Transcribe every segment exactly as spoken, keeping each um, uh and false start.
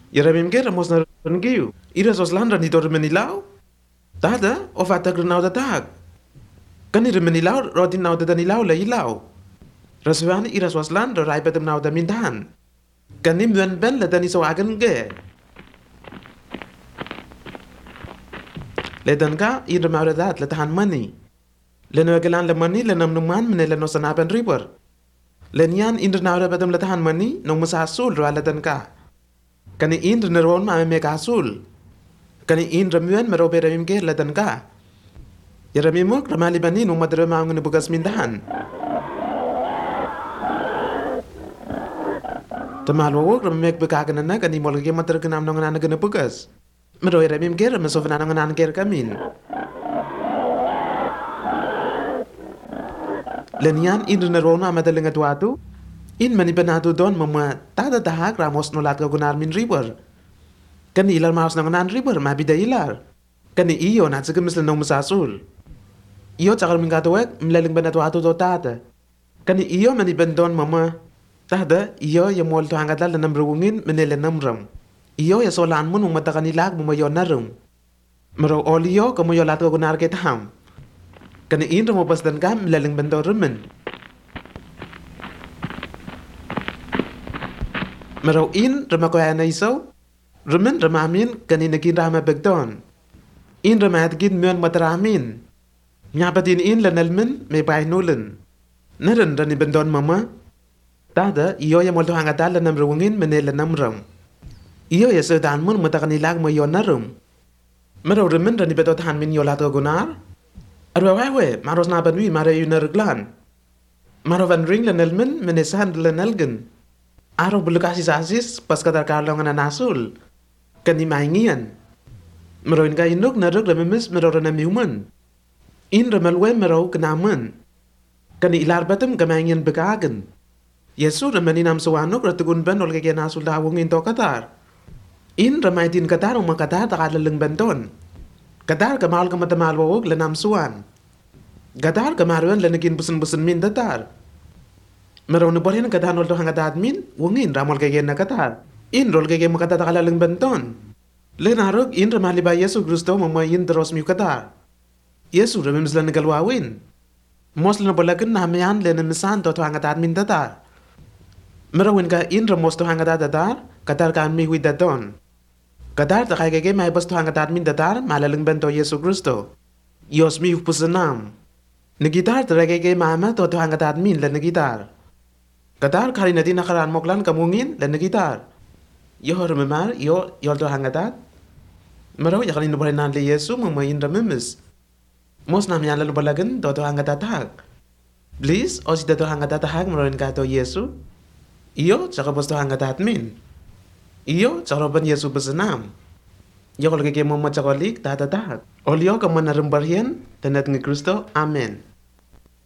Yaramim gera mos na rengiu. Ira sos landra ni dor menilau. Tada o fata grenau da tag. Kan ira menilau rodin nau da nilau la ilau. Rasuan ira sos landra rai betem nau da mindan. Kan ni muen ben la dani so agen ge. Ledan ka ira maura dat la tahan mani. Leno gelan la mani la nam numan mene la no sanapen river. Lenian indra naura betem la tahan mani no musa asul ra la dan ka. Kani indra neron ma me ka asul. Kani indra muen mero bera mim ge la dan ka. Yara mimuk ramali bani no madra ma ngun bugas mindahan. Tamal wo ram mek beka kana na kani mol ge madra kana nong na kana bugas. Mero yara mim ge ram so fana nong na ge kamin. Lenian indra neron ma madalinga tuatu. In mani banatu don mama tada tahak ramos nolat ka gunar min river. Kani ilar maus nang nan river ma bida ilar. Kani iyo na tsaka misla nong masasul. Iyo tsakar min katawek mlaling banatu atu to tada. Kani iyo mani bandon mama tada iyo ya mol to hangadal na namruungin menele namram. Iyo ya solan mun umata kanilag mumayo narum. Maro oliyo kamuyo lat ka gunar ke taham. Kani indra mo pasdan ka mlaling bandon rumen. Maro in rama ko ana iso rumen rama amin kani nagin rama begdon in rama adgin myon mataramin nyapatin in lanalmen me bay nulen naran rani bendon mama tada iyo ya molto hangata lanam ruwingin menela namram iyo ya sedan mun matakani lag mo yon narum maro rumen rani betot han min yolat ko gunar arwa wawe maros na banwi mara yunarglan maro van ring lanalmen menesan lanalgen Araw bulukasi sasis pas kadar kalong na nasul. Kani maingian. Meroin ka inuk naruk ramimis meror na miuman. In ramalwe mero kenaman. Kani ilar batem kamaingian bekagen. Yesu ramani nam suwanuk ratugun ben ol kaya nasul dawong into katar. In ramaitin katar umang katar takalaleng banton. Katar kamal kamatamal wawog lanam suwan. Katar kamaruan lanagin busan-busan min datar. Mero na boleh nak kata nol tu hang kata admin, wongin ramol kaya nak kata. In rol kaya makata takalalang banton. Len haruk in ramali ba Yesu Kristo mamayin terus miu kata. Yesu ramim slan galwawin. Mos na bolagan na hamayan len misan to tu hang kata admin tata. Mero win ka in ramos tu hang kata tata, katar kan mi hui daton. Katar takay kaya may bas tu hang kata admin tata, malalang banto Yesu Kristo. Yos mi pusanam. Nagitar taray kaya mama to tu hang kata admin len nagitar. Katar kari nadi nakaran moklan kamungin dan nagitar. Yo rememar yo yol to hangatat. Maraw ya kalin boleh nan le Yesu mamayin ramemes. Mos nam yan lalu balagan to to hangatat hak. Please os to hangatat hak marawin ka to Yesu. Iyo tsaka bos to hangatat min. Iyo tsaka ban Yesu besenam. Yo kalau keke mama tsakalik tatatak. Olio kamanarum barhian tanat ng Kristo. Amen.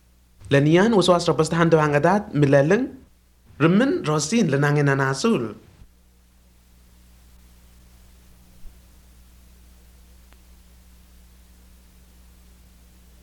Lanian uswas rapastahan to hangatat milaleng. Remen rosin lenangin na nasul.